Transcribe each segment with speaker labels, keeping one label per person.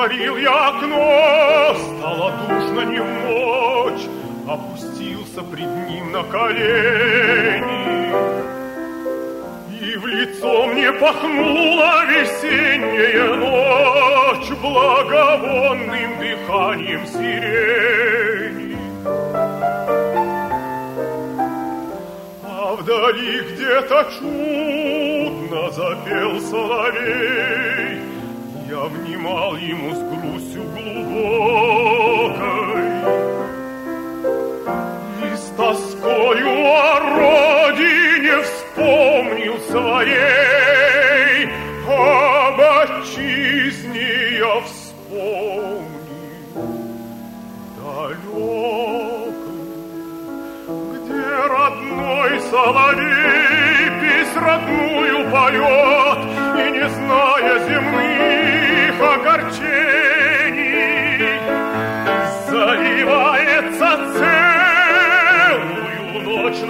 Speaker 1: Отворил я окно, стало душно немочь, опустился пред ним на колени. И в лицо мне пахнула весенняя ночь благовонным дыханием сирени. А вдали где-то чудно запел соловей. Я внимал ему с грустью глубокой и с тоскою о родине вспомнил своей, об отчизне я вспомнил далекой, где родной соловей песнь родную поет, и не зная земных огорчений, заливается целую ночь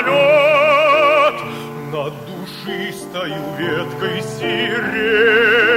Speaker 1: напролет над душистою веткой сирени.